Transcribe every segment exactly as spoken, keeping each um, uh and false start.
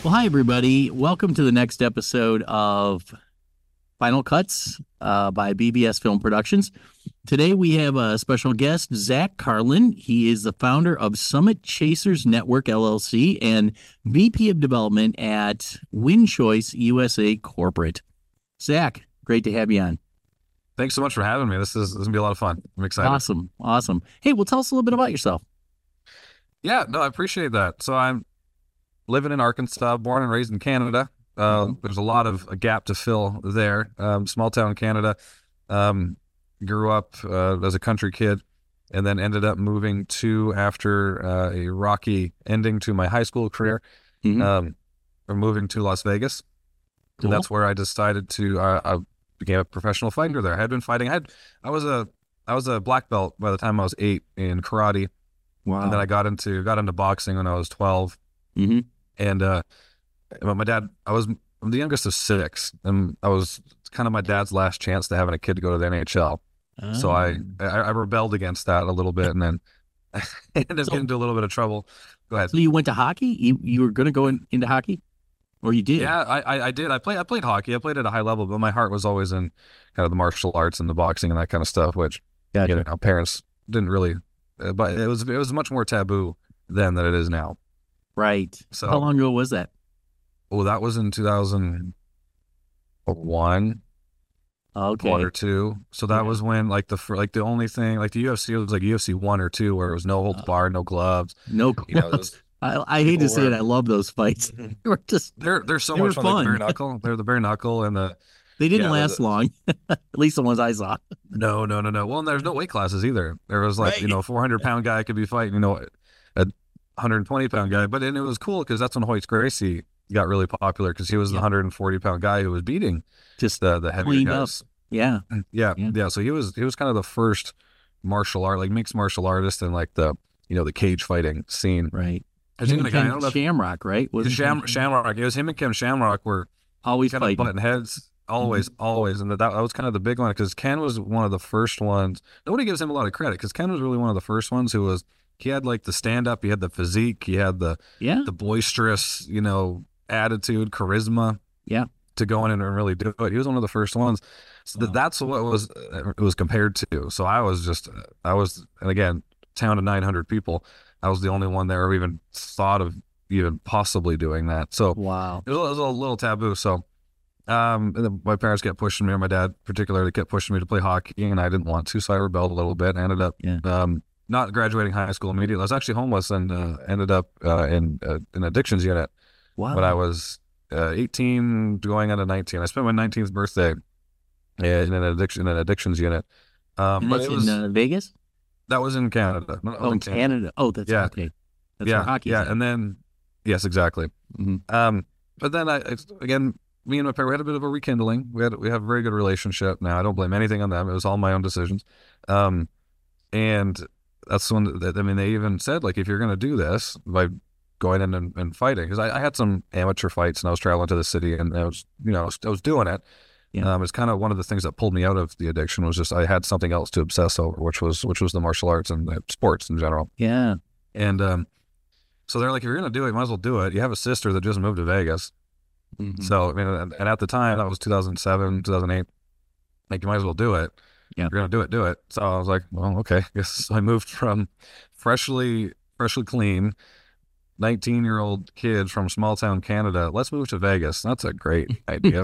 Well, hi, everybody. Welcome to the next episode of Final Cuts uh, by B B S Film Productions. Today, we have a special guest, Zach Carlin. He is the founder of Summit Chasers Network, L L C, and V P of Development at WinChoice U S A Corporate. Zach, great to have you on. Thanks so much for having me. This is, this is going to be a lot of fun. I'm excited. Awesome. Awesome. Hey, well, tell us a little bit about yourself. Yeah, no, I appreciate that. So I'm living in Arkansas, born and raised in Canada. Uh, mm-hmm. There's a lot of a gap to fill there. Um, small town Canada. Um, grew up uh, as a country kid, and then ended up moving to after uh, a rocky ending to my high school career. Mm-hmm. Um, or moving to Las Vegas, cool. And that's where I decided to. Uh, I became a professional fighter there. I had been fighting. I had. I was a. I was a black belt by the time I was eight in karate. Wow. And then I got into got into boxing when I was twelve. Mm-hmm. And uh, my dad, I was I'm the youngest of six, and I was kind of my dad's last chance to having a kid to go to the N H L. Oh. So I, I I rebelled against that a little bit, and then I ended up so, getting into a little bit of trouble. Go ahead. So you went to hockey? You you were going to go in, into hockey, or you did? Yeah, I, I I did. I played I played hockey. I played at a high level, but my heart was always in kind of the martial arts and the boxing and that kind of stuff, which gotcha. You know, parents didn't really. Uh, but it was it was much more taboo then than it is now. Right. So how long ago was that? Oh, that was in two thousand one. Okay. One or two. So that yeah. was when like the like the only thing like the U F C was like U F C one or two where it was no holds uh, barred, no gloves, no gloves. You know, was, I, I hate to say were, it. I love those fights. They were just they're they're so they much fun. fun. Like the bare knuckle. They're the bare knuckle and the. They didn't yeah, last the, long. At least the ones I saw. No, no, no, no. Well, and there's no weight classes either. There was like right. you know, four hundred pound guy could be fighting you know, a one hundred twenty pound guy, but and it was cool because that's when Hoyt Gracie got really popular because he was the yeah. one hundred forty pound guy who was beating just the the heavier guys. Up. Yeah. yeah, yeah, yeah. So he was he was kind of the first martial art, like mixed martial artist, in like the you know the cage fighting scene. Right. Him and Ken I don't know Shamrock, right? Was Sham, Shamrock. It was him and Ken Shamrock were always kind fighting. of butting heads. Always, mm-hmm. always, and that, that was kind of the big one because Ken was one of the first ones. Nobody gives him a lot of credit because Ken was really one of the first ones who was. He had like the stand up, he had the physique, he had the yeah. the boisterous, you know, attitude, charisma. Yeah. To go in and really do it. He was one of the first ones. So wow. that, that's what it was it was compared to. So I was just I was and again, town of nine hundred people. I was the only one there who even thought of even possibly doing that. So wow. It was, it was a little taboo. So um and then my parents kept pushing me, or my dad particularly kept pushing me to play hockey, and I didn't want to, so I rebelled a little bit and ended up yeah. um not graduating high school immediately. I was actually homeless and uh, ended up uh, in uh, an addictions unit wow. when I was uh, eighteen, going on to nineteen. I spent my nineteenth birthday in an addiction in an addictions unit. Um, and that's but it was, in uh, Vegas. That was in Canada. Oh, in Canada. Canada. Oh, that's yeah. okay. That's yeah, where hockey. Yeah, and then yes, exactly. Mm-hmm. Um, but then I again, me and my parents we had a bit of a rekindling. We had we have a very good relationship now. I don't blame anything on them. It was all my own decisions. Um, and that's when that I mean they even said like if you're going to do this by going in and, and fighting, because I, I had some amateur fights and I was traveling to the city and I was you know I was, I was doing it. Yeah. Um, it's kind of one of the things that pulled me out of the addiction was just I had something else to obsess over, which was which was the martial arts and the sports in general. Yeah. And um, so they're like, if you're going to do it, you might as well do it. You have a sister that just moved to Vegas. Mm-hmm. So I mean, and, and at the time that was two thousand seven, two thousand eight. Like you might as well do it. Yeah. You're gonna do it, do it. So I was like, well, okay. I guess so I moved from freshly, freshly clean, nineteen year old kid from small town Canada. Let's move to Vegas. That's a great idea.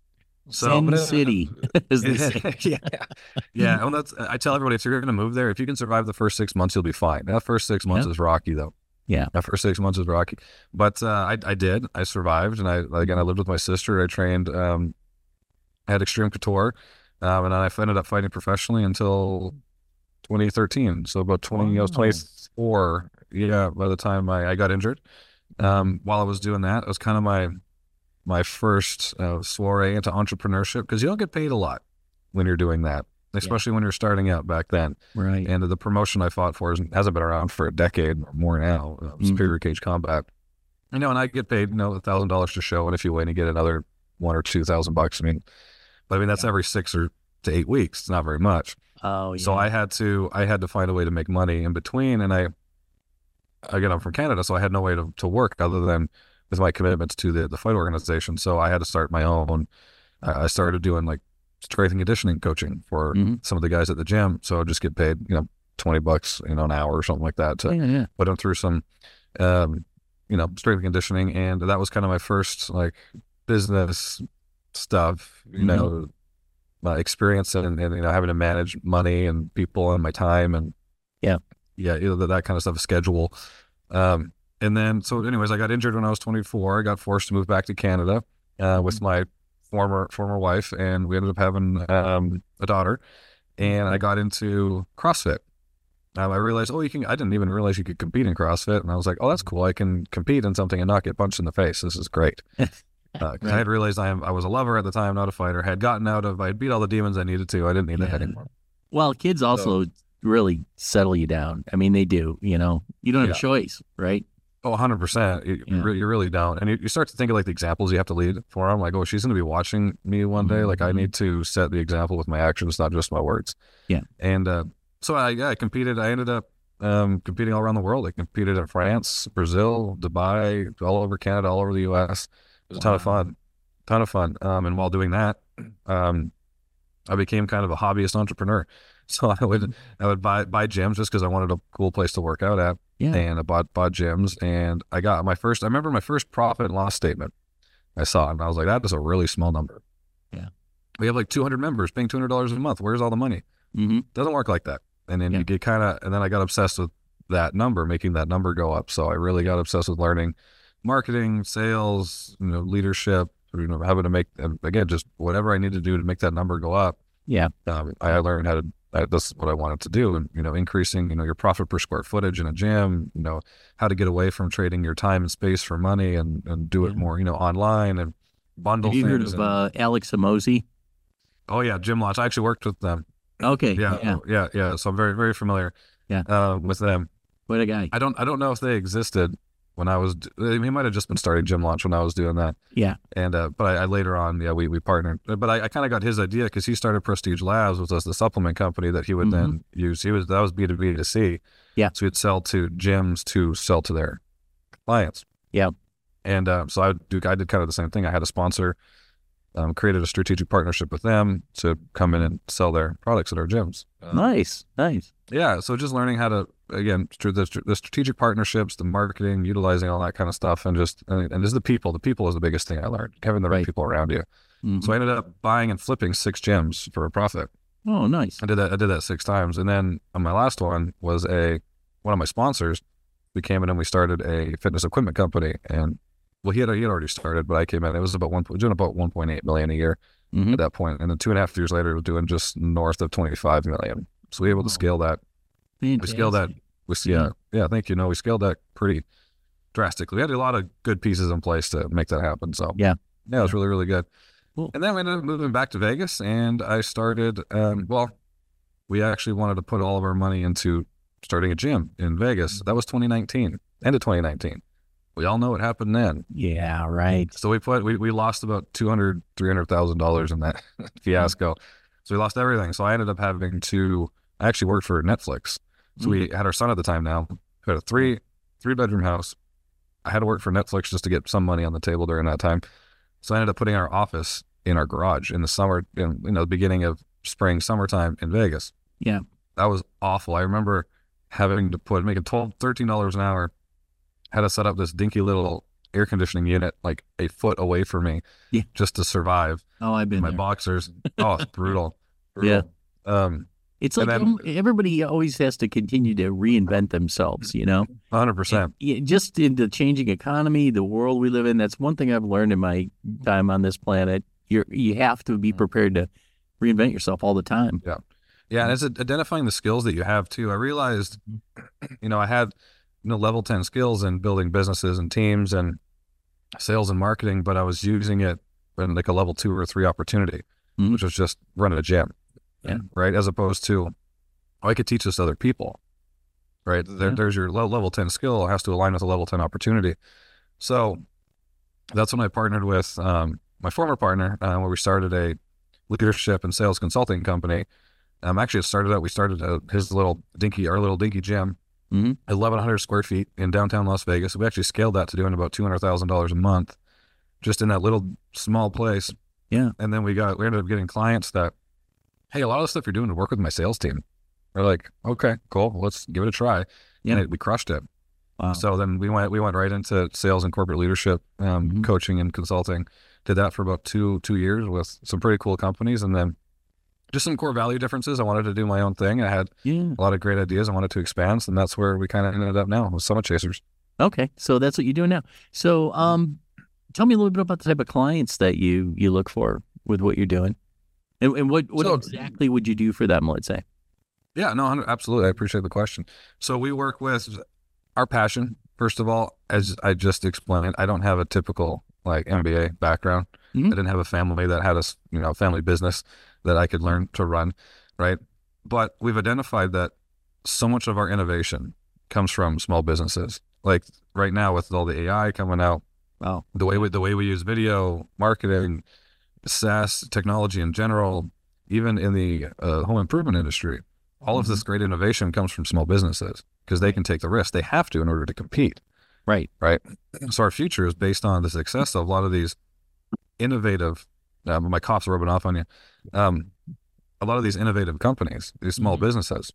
So Sin but, City, as they say. yeah, yeah. And that's I tell everybody if you're gonna move there, if you can survive the first six months, you'll be fine. That first six months yeah. is rocky, though. Yeah, that first six months is rocky. But uh, I, I did. I survived, and I again I lived with my sister. I trained. Um, I had Extreme Couture. Um, and then I ended up fighting professionally until twenty thirteen. So about twenty, wow. I was twenty-four. Yeah, by the time I, I got injured. Um, while I was doing that, it was kind of my my first uh, soiree into entrepreneurship because you don't get paid a lot when you're doing that, especially yeah. when you're starting out back then. Right. And the promotion I fought for hasn't been around for a decade or more now. Uh, mm-hmm. Superior Cage Combat. You know, and I get paid, you know, a thousand dollars to show, and if you win, you get another one or two thousand bucks. I mean. But I mean, that's yeah. every six or to eight weeks. It's not very much. Oh, yeah. So I had to, I had to find a way to make money in between. And I, again, I'm from Canada, so I had no way to, to work other than with my commitments to the, the fight organization. So I had to start my own. I I started doing like strength and conditioning coaching for Mm-hmm. some of the guys at the gym. So I'd just get paid, you know, twenty bucks, you know, an hour or something like that to Yeah, yeah. put them through some, um, you know, strength and conditioning. And that was kind of my first like business stuff, you Mhm. know, my experience and, and, you know, having to manage money and people and my time and Yeah. yeah, you know, that, that kind of stuff, schedule. Um, and then, so anyways, I got injured when I was twenty-four. I got forced to move back to Canada, uh, with my former, former wife, and we ended up having, um, a daughter, and I got into CrossFit. Um, I realized, oh, you can, I didn't even realize you could compete in CrossFit. And I was like, oh, that's cool. I can compete in something and not get punched in the face. This is great. Uh, 'cause I Right. had realized I am, I was a lover at the time, not a fighter. Had gotten out of, I had beat all the demons I needed to. I didn't need that Yeah. anymore. Well, kids also really settle you down. I mean, they do, you know, you don't have Yeah. a choice, right? Oh, one hundred percent. You, Yeah. you really, you really don't. And you, you start to think of like the examples you have to lead for them. Like, oh, she's going to be watching me one day. Like, I Mhm. need to set the example with my actions, not just my words. Yeah. And uh, so I, yeah, I competed. I ended up um, competing all around the world. I competed in France, Brazil, Dubai, all over Canada, all over the U S. It was a ton of Wow. fun. Ton of fun. Um, and while doing that, um, I became kind of a hobbyist entrepreneur. So I would I would buy buy gyms just because I wanted a cool place to work out at. Yeah. And I bought bought gyms, and I got my first. I remember my first profit and loss statement I saw, and I was like, that is a really small number. Yeah. We have like two hundred members paying two hundred dollars a month. Where's all the money? Mm-hmm. Doesn't work like that. And then Yeah. you get kind of, and then I got obsessed with that number, making that number go up. So I really got obsessed with learning marketing, sales, you know, leadership, you know, having to make, again, just whatever I need to do to make that number go up. Yeah. Um, I learned how to, I, this is what I wanted to do. And, you know, increasing, you know, your profit per square footage in a gym, you know, how to get away from trading your time and space for money and, and do it Yeah. more, you know, online and bundle Have you heard things. of and- uh, Alex Amosi? oh yeah. Gym Launch. I actually worked with them. Okay. Yeah. Yeah. Yeah. Yeah. So I'm very, very familiar Yeah. uh, with them. What a guy. I don't, I don't know if they existed when I was, d- he might have just been starting Gym Launch when I was doing that. Yeah. And, uh, but I, I later on, yeah, we, we partnered, but I, I kind of got his idea because he started Prestige Labs, which was the supplement company that he would then use. He was, that was B two B to C. Yeah. So he'd sell to gyms to sell to their clients. Yeah. And, uh, so I would do, I did kind of the same thing. I had a sponsor, um, created a strategic partnership with them to come in and sell their products at our gyms. Um, Nice. Nice. yeah. So just learning how to, again, str- the, str- the strategic partnerships, the marketing, utilizing all that kind of stuff. And just, and, and just the people, the people is the biggest thing I learned, having the right, Right. people around you. Mhm. So I ended up buying and flipping six gyms for a profit. Oh, nice. I did that. I did that six times. And then on my last one was a, one of my sponsors. We came in and we started a fitness equipment company. And well, he had, he had already started, but I came in, it was about one, doing about one point eight million a year Mhm. at that point. And then two and a half years later, it was doing just north of twenty-five million. So we were able to Wow. scale that. We scaled that. Fantastic. We, yeah, yeah, thank you. No, we scaled that pretty drastically. We had a lot of good pieces in place to make that happen. So Yeah. yeah, it was really, really good. Cool. And then we ended up moving back to Vegas, and I started. Um, well, we actually wanted to put all of our money into starting a gym in Vegas. That was twenty nineteen, end of twenty nineteen. We all know what happened then. Yeah. Right. So we put we, we lost about two hundred, three hundred thousand dollars in that fiasco. So we lost everything. So I ended up having to. I actually worked for Netflix. So we had our son at the time. Now we had a three three bedroom house. I had to work for Netflix just to get some money on the table during that time. So I ended up putting our office in our garage in the summer, in you know the beginning of spring, summertime in Vegas. Yeah. That was awful. I remember having to put making twelve, thirteen dollars an hour. Had to set up this dinky little air conditioning unit like a foot away from me, Yeah. just to survive. Oh, I've been My there. boxers. Oh, it's brutal. Yeah. brutal. Um, It's and like then- um, everybody always has to continue to reinvent themselves, you know? one hundred percent. Yeah, just in the changing economy, the world we live in, that's one thing I've learned in my time on this planet. You're, you have to be prepared to reinvent yourself all the time. Yeah, and it's identifying the skills that you have too. I realized, you know, I had you know level ten skills in building businesses and teams and sales and marketing, but I was using it in like a level two or three opportunity, Mhm. which was just running a gym, Yeah. right? As opposed to, oh, I could teach this to other people, right? There, Yeah. there's your low, level ten skill has to align with a level ten opportunity. So that's when I partnered with um, my former partner, uh, where we started a leadership and sales consulting company. Um, actually, it started out, we started a, his little dinky, our little dinky gym Mm-hmm. eleven hundred square feet in downtown Las Vegas. We actually scaled that to doing about two hundred thousand dollars a month just in that little small place. Yeah. And then we got, we ended up getting clients that, hey, a lot of the stuff you're doing to work with my sales team. We're like, okay, cool. Let's give it a try. Yeah. And it, we crushed it. Wow. So then we went, we went right into sales and corporate leadership, um, Mhm. coaching and consulting. Did that for about two, two years with some pretty cool companies. And then just some core value differences. I wanted to do my own thing. I had Yeah. a lot of great ideas. I wanted to expand. And that's where we kind of ended up now with Summit Chasers. Okay. So that's what you're doing now. So, um, tell me a little bit about the type of clients that you, you look for with what you're doing. And, and what, what So- exactly would you do for them, let's say? Yeah, no, absolutely. I appreciate the question. So we work with our passion. First of all, as I just explained, I don't have a typical like M B A background. Mhm. I didn't have a family that had a s- you know family business that I could learn to run, right? But we've identified that so much of our innovation comes from small businesses. Like right now, with all the A I coming out, Wow. the way we the way we use video marketing, SaaS technology in general, even in the uh, home improvement industry, all of this great innovation comes from small businesses because they can take the risk. They have to in order to compete, Right. right? So our future is based on the success of a lot of these innovative. Uh, my cough's rubbing off on you. Um, a lot of these innovative companies, these small Mhm. businesses.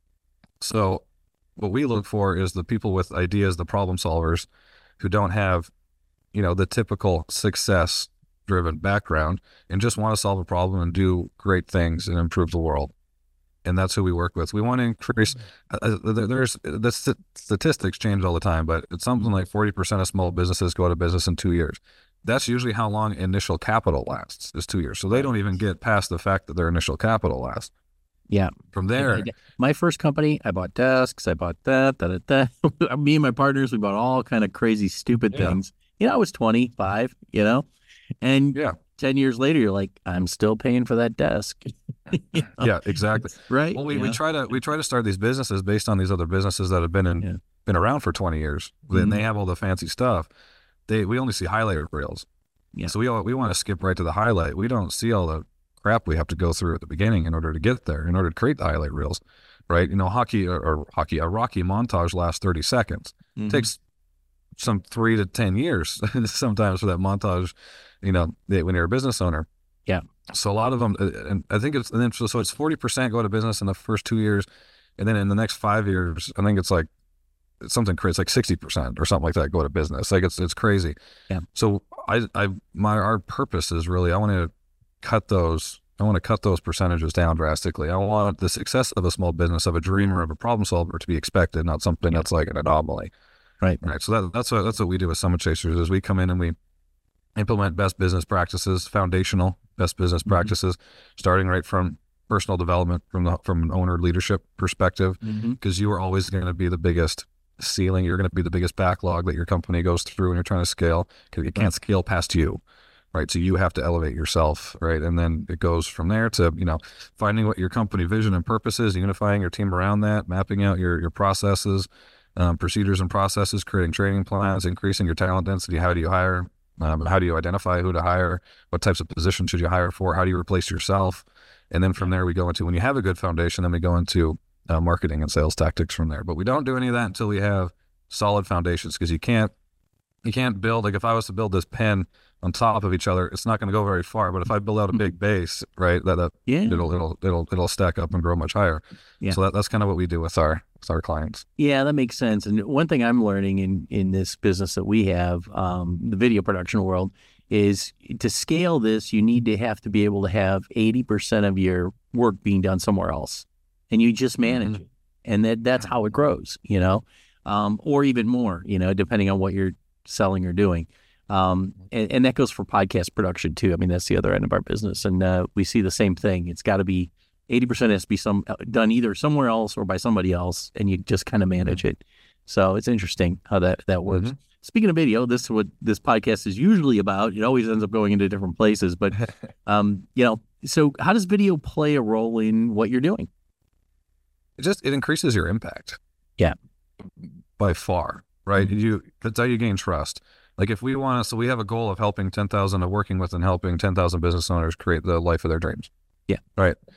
So what we look for is the people with ideas, the problem solvers, who don't have, you know, the typical success driven background and just want to solve a problem and do great things and improve the world. And that's who we work with. We want to increase, uh, there- there's, the st- statistics change all the time, but it's something like forty percent of small businesses go to business in two years. That's usually how long initial capital lasts, is two years. So they don't even get past the fact that their initial capital lasts. Yeah. From I- there, I- my first company, I bought desks, I bought that, da, da, da. Me and my partners, we bought all kind of crazy, stupid Yeah. things. You know, I was twenty-five, you know, and yeah, ten years later, you're like, I'm still paying for that desk. You know? yeah, exactly. Right. Well, we, Yeah. we try to we try to start these businesses based on these other businesses that have been in Yeah. been around for twenty years. Mhm. And they have all the fancy stuff. They we only see highlight reels. Yeah. So we all, we want to skip right to the highlight. We don't see all the crap we have to go through at the beginning in order to get there, in order to create the highlight reels, right? You know, hockey or, or hockey a Rocky montage lasts thirty seconds. Mhm. It takes some three to ten years sometimes for that montage. You know, when you're a business owner. Yeah. So a lot of them, uh, and I think it's and then so, so it's forty percent go to business in the first two years, and then in the next five years, I think it's like it's something crazy, it's like sixty percent or something like that go to business. Like it's it's crazy. Yeah. So I I my our purpose is really I want to cut those. I want to cut those percentages down drastically. I want the success of a small business, of a dreamer, of a problem solver to be expected, not something that's like an anomaly. Right. Right. So that, that's what that's what we do with Summit Chasers is we come in and we implement best business practices, foundational best business Mhm. practices, starting right from personal development from the from an owner leadership perspective, Mhm. because you are always going to be the biggest ceiling. You're going to be the biggest backlog that your company goes through when you're trying to scale, because it can't scale past you. Right. So you have to elevate yourself. Right. And then it goes from there to, you know, finding what your company vision and purpose is, unifying your team around that, mapping out your, your processes, um, procedures and processes, creating training plans, increasing your talent density. How do you hire? Um, how do you identify who to hire? What types of positions should you hire for? How do you replace yourself? And then from there, we go into, when you have a good foundation, then we go into uh, marketing and sales tactics from there. But we don't do any of that until we have solid foundations, because you can't, you can't build, like if I was to build this pen on top of each other, it's not going to go very far. But if I build out a big base, right, that, that Yeah. it'll, it'll, it'll, it'll stack up and grow much higher. Yeah. So that, that's kind of what we do with our, with our clients. Yeah, that makes sense. And one thing I'm learning in, in this business that we have, um, the video production world, is to scale this, you need to have to be able to have eighty percent of your work being done somewhere else. And you just manage Mhm. it. And that that's how it grows, you know, um, or even more, you know, depending on what you're selling or doing. Um, and, and that goes for podcast production too. I mean, that's the other end of our business. And uh, we see the same thing. It's got to be eighty percent has to be some done either somewhere else or by somebody else, and you just kind of manage it. So it's interesting how that, that works. Mhm. Speaking of video, this is what this podcast is usually about. It always ends up going into different places, but um, you know, so how does video play a role in what you're doing? It just, it increases your impact. Yeah. By far, right? Mhm. You, that's how you gain trust. Like if we want to, so we have a goal of helping ten thousand, of working with and helping ten thousand business owners create the life of their dreams. Yeah. Right.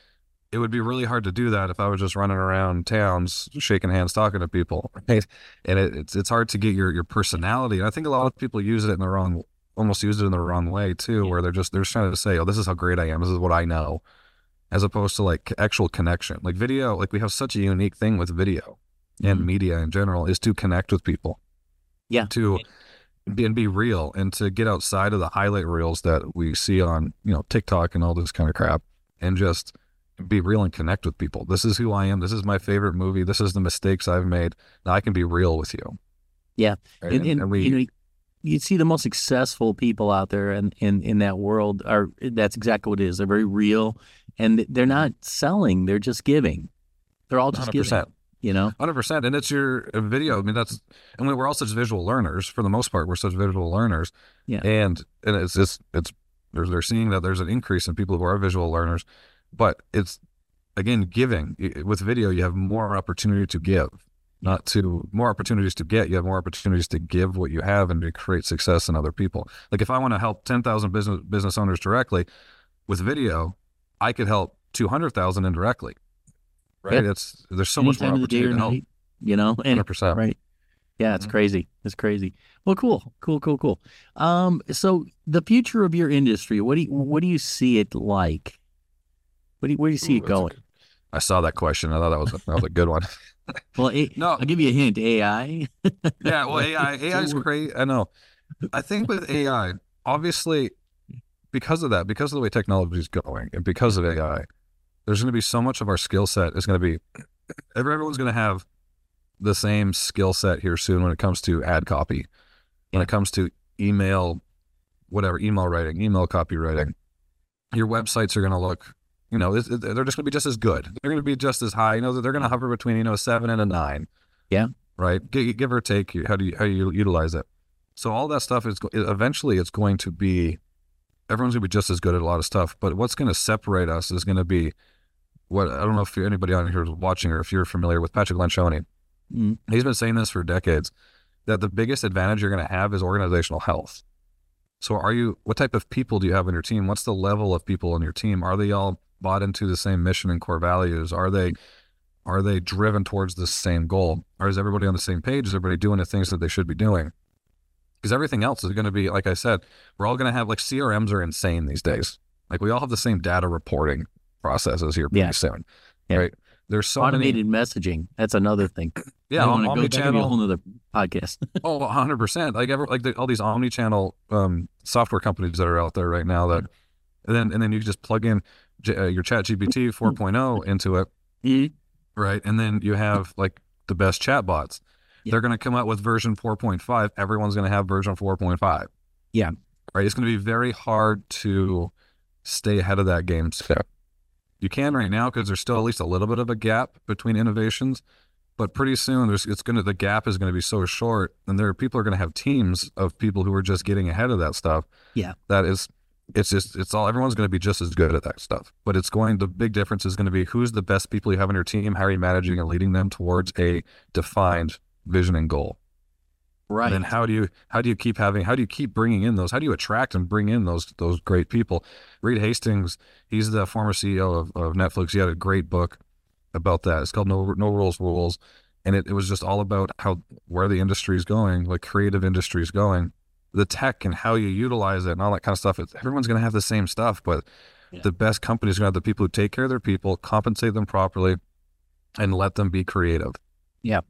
it would be really hard to do that if I was just running around towns, shaking hands, talking to people. Right? And it, it's it's hard to get your your personality. And I think a lot of people use it in the wrong, almost use it in the wrong way too, where they're just they're just trying to say, oh, this is how great I am. This is what I know, as opposed to like actual connection. Like video, like we have such a unique thing with video and Mhm. media in general is to connect with people. Yeah. To be, and be real, and to get outside of the highlight reels that we see on, you know, TikTok and all this kind of crap, and just be real and connect with people. This is who I am. This is my favorite movie. This is the mistakes I've made. Now I can be real with you. Yeah. Right? And, And, and, and we, you know, you see the most successful people out there and in, in that world are, that's exactly what it is. They're very real and they're not selling. They're just giving. They're all just one hundred percent. giving, you know? one hundred percent. And it's your uh, video. I mean, that's, and we- we're all such visual learners for the most part. We're such visual learners. Yeah. And, and it's just, it's, they're, they're seeing that there's an increase in people who are visual learners, but it's, again, giving. Y- with video, you have more opportunity to give, not to more opportunities to get. You have more opportunities to give what you have and to create success in other people. Like if I want to help ten thousand business business owners directly with video, I could help two hundred thousand indirectly. Right? Yeah. It's there's so Any much more time of the day opportunity or to help. night, you know? one And hundred percent. right. Yeah, it's Mhm. crazy. It's crazy. Well, cool, cool, cool, cool. Um, so the future of your industry, what do you, what do you see it like? What do you, where do you see Ooh, it that's a going? good- I saw that question. I thought that was a, that was a good one. Well, a, No, I'll give you a hint. A I. yeah. Well, A I A I is So- great. I know. I think with A I, obviously, because of that, because of the way technology is going, and because of A I, there's going to be so much of our skill set is going to be. Everyone's going to have the same skill set here soon when it comes to ad copy, when Yeah. it comes to email, whatever, email writing, email copywriting. Your websites are going to look, you know, it, it- they're just going to be just as good. They're going to be just as high. You know, they're going to hover between, you know, a seven and a nine. Yeah. Right. Give, give or take, how do you how you utilize it? So all that stuff is go- eventually it's going to be, everyone's going to be just as good at a lot of stuff. But what's going to separate us is going to be what, I don't know if anybody on here is watching or if you're familiar with Patrick Lencioni. Mm, He's been saying this for decades, that the biggest advantage you're going to have is organizational health. So are you, what type of people do you have on your team? What's the level of people on your team? Are they all bought into the same mission and core values? Are they, are they driven towards the same goal? Or is everybody on the same page? Is everybody doing the things that they should be doing? Because everything else is going to be, like I said, we're all going to have, like, C R Ms are insane these days. Like we all have the same data reporting processes here pretty Yeah. soon, Yeah. right? There's so automated many, messaging. That's another thing. yeah, I don't om- wanna go, that could be a omnichannel. whole nother podcast. Oh, one hundred percent. Like ever, like the, all these omni-channel um, software companies that are out there right now. That, and then and then you just plug in J, uh, your Chat G P T four point oh into it, Mhm. right? And then you have like the best chatbots. Yeah. They're going to come out with version four point five. Everyone's going to have version four point five. Yeah. Right. It's going to be very hard to stay ahead of that game. So you can right now because there's still at least a little bit of a gap between innovations. But pretty soon, there's it's gonna the gap is gonna be so short, and there are people are gonna have teams of people who are just getting ahead of that stuff. Yeah. That is, it's just it's all everyone's gonna be just as good at that stuff. But it's going the big difference is gonna be who's the best people you have on your team, how are you managing and leading them towards a defined vision and goal. Right. And then how do you how do you keep having how do you keep bringing in those how do you attract and bring in those those great people? Reed Hastings, he's the former C E O of, of Netflix. He had a great book about that. It's called No No Rules Rules, and it, it was just all about how where the industry is going, like creative industry is going, the tech and how you utilize it and all that kind of stuff. It's, everyone's going to have the same stuff, but Yeah. the best companies are going to have the people who take care of their people, compensate them properly, and let them be creative. Yeah.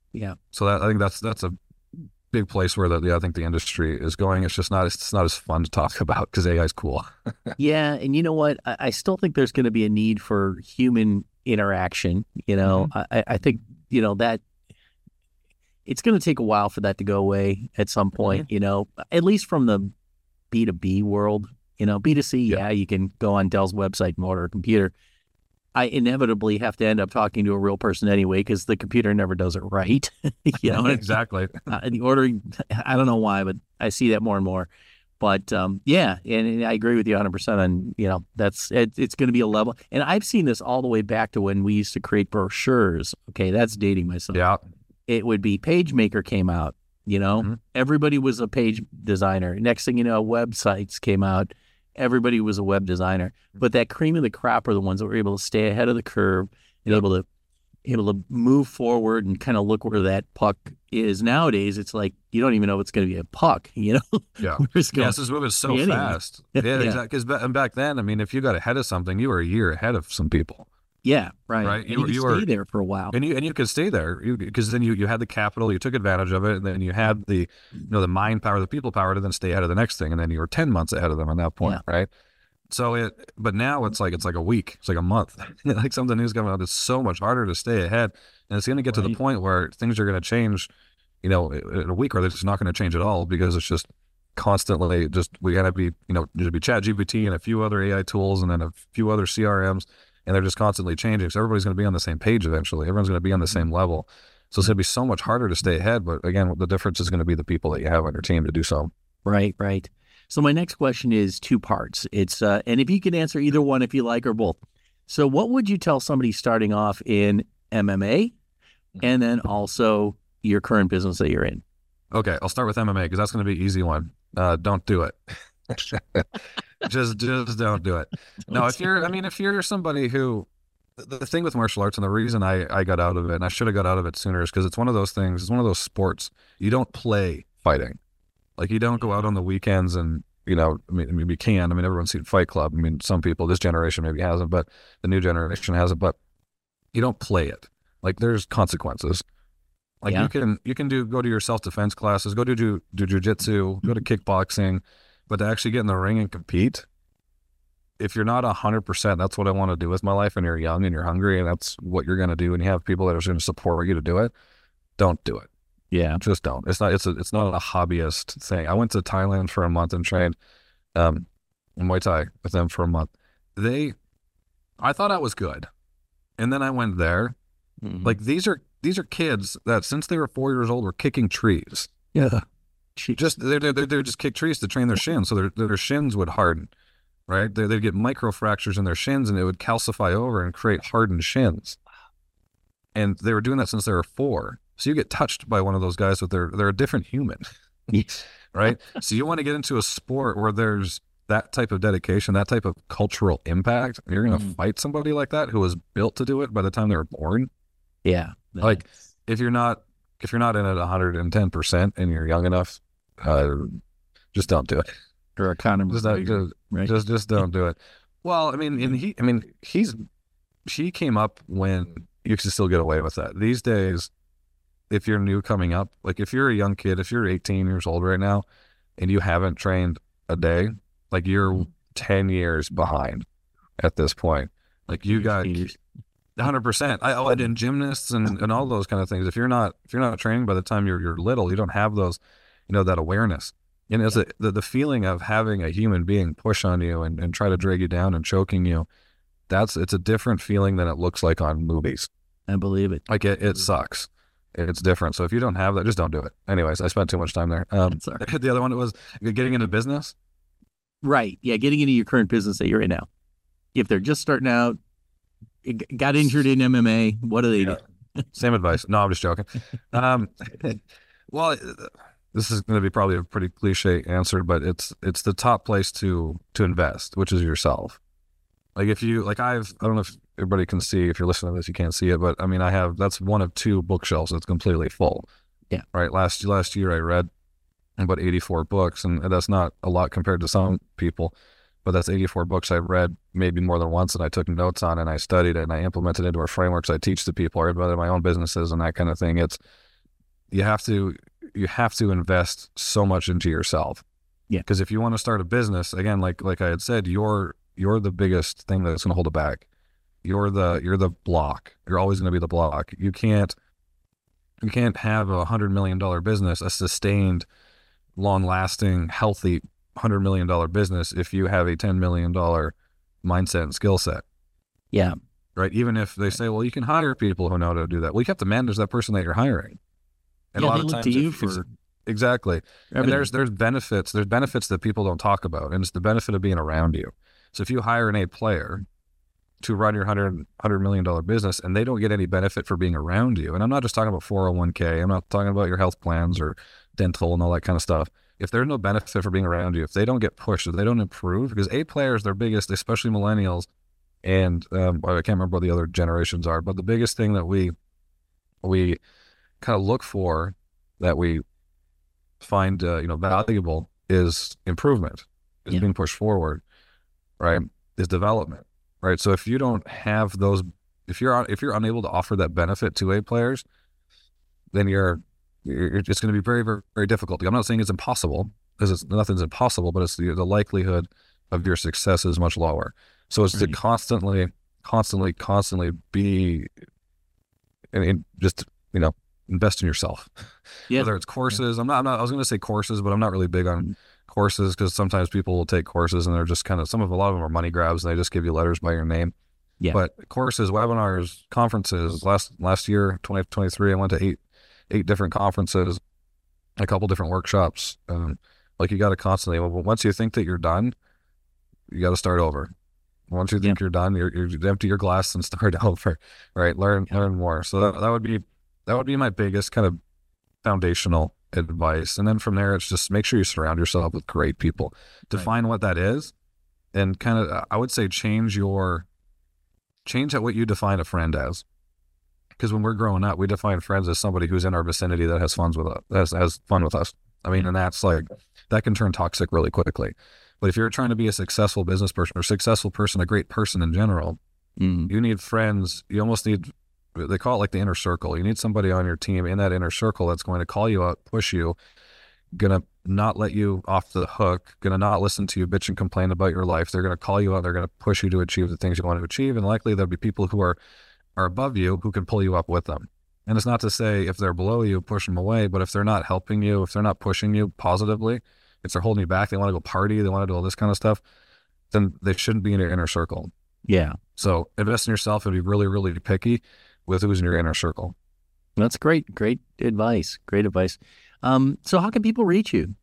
So that I think that's that's a big place where the, the I think the industry is going. It's just not it's not as fun to talk about because A I is cool. Yeah. And you know what? I, I still think there's going to be a need for human interaction. You know, Mm-hmm. I, I think, you know, that it's going to take a while for that to go away at some point, Mm-hmm. you know, at least from the B to B world. You know, B to C, Yeah. yeah, you can go on Dell's website and order a computer. I inevitably have to end up talking to a real person anyway because the computer never does it right. you know, exactly. uh, the ordering, I don't know why, but I see that more and more. But um, yeah, and, and I agree with you one hundred percent on, you know, that's, it, it's going to be a level. And I've seen this all the way back to when we used to create brochures. Okay, that's dating myself. Yeah. It would be PageMaker came out, you know, Mhm. everybody was a page designer. Next thing you know, websites came out. everybody was a web designer. But that cream of the crop are the ones that were able to stay ahead of the curve and able to able to move forward and kind of look where that puck is. Nowadays, it's like you don't even know it's going to be a puck, you know? Yeah. It's going, yes, it's moving so anyway. fast. Yeah, Yeah. exactly. Because back then, I mean, if you got ahead of something, you were a year ahead of some people. Yeah, right. Right. And You you, were- could you stay were- there for a while. And you and you could stay there because then you, you had the capital, you took advantage of it, and then you had the you know the mind power, the people power to then stay ahead of the next thing, and then you were ten months ahead of them at that point, right? So it, but now it's like it's like a week, it's like a month, like something new's coming out. It's so much harder to stay ahead, and it's going to get to the Right. point where things are going to change, you know, in a week, or they're just not going to change at all because it's just constantly just we got to be, you know, there'll be ChatGPT and a few other A I tools, and then a few other C R Ms. And they're just constantly changing. So everybody's going to be on the same page eventually. Everyone's going to be on the same level. So it's going to be so much harder to stay ahead. But again, the difference is going to be the people that you have on your team to do so. Right, right. So my next question is two parts. It's uh, and if you can answer either one if you like or both. So what would you tell somebody starting off in M M A and then also your current business that you're in? Okay, I'll start with M M A because that's going to be an easy one. Uh, don't do it. just just don't do it. No, if you're, I mean, if you're somebody who, the, the thing with martial arts and the reason I, I got out of it, and I should have got out of it sooner, is because it's one of those things, it's one of those sports, you don't play fighting. Like you don't go out on the weekends and, you know, I mean, I mean, you can, I mean, everyone's seen Fight Club. I mean, some people, this generation maybe hasn't, but the new generation hasn't, but you don't play it. Like there's consequences. Like Yeah. you can, you can do, go to your self-defense classes, go do, do, do jujitsu, go to kickboxing, but to actually get in the ring and compete, if you're not a hundred percent, that's what I want to do with my life, and you're young and you're hungry and that's what you're going to do, and you have people that are going to support you to do it, don't do it. Yeah. Just don't. It's not, it's a, it's not a hobbyist thing. I went to Thailand for a month and trained, um, in Muay Thai with them for a month. They, I thought I was good. And then I went there. Mhm. Like these are, these are kids that since they were four years old were kicking trees. Yeah. Jeez. Just they they they would just kick trees to train their shins, so their their shins would harden, right? They they'd get micro fractures in their shins, and it would calcify over and create hardened shins. And they were doing that since they were four. So you get touched by one of those guys, but they're they're a different human, Yes. right? So you want to get into a sport where there's that type of dedication, that type of cultural impact. And you're going to Mhm. fight somebody like that who was built to do it by the time they were born. Yeah. Like if you're not if you're not in it one hundred ten percent and you're young enough, uh, just don't do it. or a condom. Just, not, just, right? just, just don't do it. Well, I mean, and he, I mean, he's, she came up when you can still get away with that. These days, if you're new coming up, like if you're a young kid, if you're eighteen years old right now, and you haven't trained a day, like you're ten years behind at this point. Like you got Teenagers. one hundred percent. I oh, and gymnasts and, and all those kind of things. If you're not if you're not training by the time you're you're little, you don't have those, you know, that awareness. And it's a, the the feeling of having a human being push on you and, and try to drag you down and choking you. That's it's a different feeling than it looks like on movies. I believe it. Like it, it sucks. It's different. So if you don't have that, just don't do it. Anyways, I spent too much time there. Um, That's all right. the other one was getting into business. Right. Yeah. Getting into your current business that you're in now. If they're just starting out, g- got injured in M M A, what do they Yeah. do? Same advice. No, I'm just joking. Um, well, this is going to be probably a pretty cliche answer, but it's it's the top place to to invest, which is yourself. Like if you like, I've I don't know if everybody can see. If you're listening to this, you can't see it, but I mean, I have that's one of two bookshelves that's completely full. Yeah. Right. Last last year, I read about eighty-four books, and that's not a lot compared to some people. But that's eighty-four books I've read maybe more than once, and I took notes on, and I studied it, and I implemented it into our frameworks I teach to people, or about my own businesses and that kind of thing. It's you have to you have to invest so much into yourself. Yeah. Because if you want to start a business, again, like like I had said, you're you're the biggest thing that's going to hold it back. You're the you're the block. You're always going to be the block. You can't you can't have a hundred million dollar business, a sustained, long lasting, healthy hundred million dollar business if you have a ten million dollar mindset and skill set. Yeah. Right. Even if they say, well, you can hire people who know how to do that. Well, you have to manage that person that you're hiring. And Yeah, a lot they of look times to you if- ex- for exactly. And everything. there's there's benefits. There's benefits that people don't talk about, and it's the benefit of being around you. So if you hire an A player to run your hundred hundred million dollar business, and they don't get any benefit for being around you, and I'm not just talking about four oh one k. I'm not talking about your health plans or dental and all that kind of stuff. if there's no benefit for being around you, if they don't get pushed, if they don't improve, because A players, they're biggest, especially millennials, and um, I can't remember what the other generations are, but the biggest thing that we we kind of look for, that we find uh, you know valuable, is improvement, is yeah. being pushed forward, right? Is development, right? So if you don't have those, if you're if you're unable to offer that benefit to A players, then you're you're it's going to be very very very difficult. I'm not saying it's impossible, because it's nothing's impossible, but it's the the likelihood of your success is much lower. So it's right. to constantly, constantly, constantly be, and, and just you know invest in yourself. Yeah. Whether it's courses, yeah. I'm not. I'm not. I was going to say courses, but I'm not really big on courses, because sometimes people will take courses and they're just kind of, some of a lot of them are money grabs and they just give you letters by your name. Yeah. But courses, webinars, conferences. Last last year, twenty twenty-three, I went to eight eight different conferences, a couple different workshops. Um, like you got to constantly. Once you think that you're done, you got to start over. Once you think yeah. you're done, you're, you're empty your glass and start over. Right? Learn yeah. learn more. So that that would be that would be my biggest kind of foundational advice. And then from there, it's just make sure you surround yourself with great people. Define right. what that is, and kind of, I would say, change your change what you define a friend as. Because when we're growing up, we define friends as somebody who's in our vicinity that has fun with us, has, has fun with us. I mean, and that's like, that can turn toxic really quickly. But if you're trying to be a successful business person or successful person, a great person in general, mm. you need friends. You almost need, they call it like the inner circle. You need somebody on your team in that inner circle that's going to call you out, push you, gonna not let you off the hook, gonna not listen to you bitch and complain about your life. They're gonna call you out. They're gonna push you to achieve the things you want to achieve. And likely there'll be people who are are above you who can pull you up with them. And it's not to say if they're below you, push them away, but if they're not helping you, if they're not pushing you positively, if they're holding you back, they want to go party, they want to do all this kind of stuff, then they shouldn't be in your inner circle. Yeah. So invest in yourself and be really, really picky with who's in your inner circle. That's great. Great advice. Great advice. Um, so how can people reach you?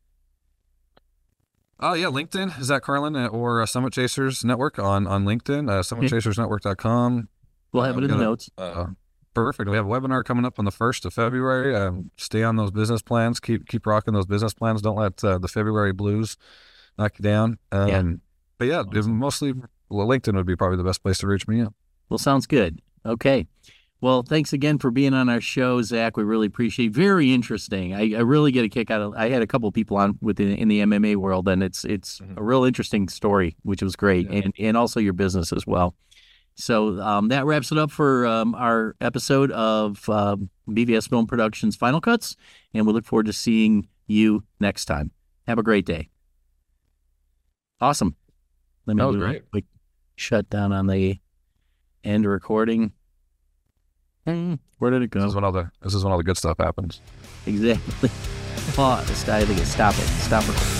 Oh, yeah. LinkedIn, Zach Carlin, or uh, Summit Chasers Network on, on LinkedIn, uh, summit chasers network dot com. We'll have uh, it in the notes. Uh, perfect. We have a webinar coming up on the first of February. Uh, stay on those business plans. Keep keep rocking those business plans. Don't let uh, the February blues knock you down. Um, yeah. But yeah, awesome. mostly well, LinkedIn would be probably the best place to reach me. Yeah. Well, sounds good. Okay. Well, thanks again for being on our show, Zach. We really appreciate it. Very interesting. I, I really get a kick out of I had a couple of people on within in the M M A world, and it's it's mm-hmm. a real interesting story, which was great, yeah. and, and also your business as well. So um, that wraps it up for um, our episode of um, B V S Film Productions Final Cuts, and we look forward to seeing you next time. Have a great day. Awesome. Let me do a quick shutdown on the end recording. Where did it go? This is when all the this is when all the good stuff happens. Exactly. Pause. I think it's stop it. Stop recording.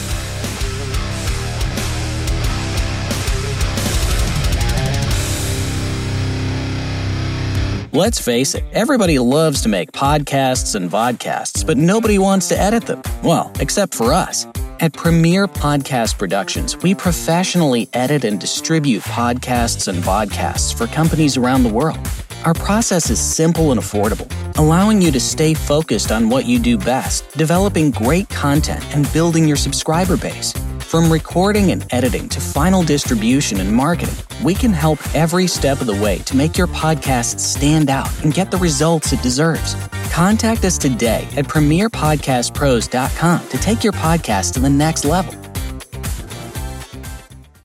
Let's face it, everybody loves to make podcasts and vodcasts, but nobody wants to edit them. Well, except for us. At Premier Podcast Productions, we professionally edit and distribute podcasts and vodcasts for companies around the world. Our process is simple and affordable, allowing you to stay focused on what you do best, developing great content and building your subscriber base. From recording and editing to final distribution and marketing, we can help every step of the way to make your podcast stand out and get the results it deserves. Contact us today at premier podcast pros dot com to take your podcast to the next level.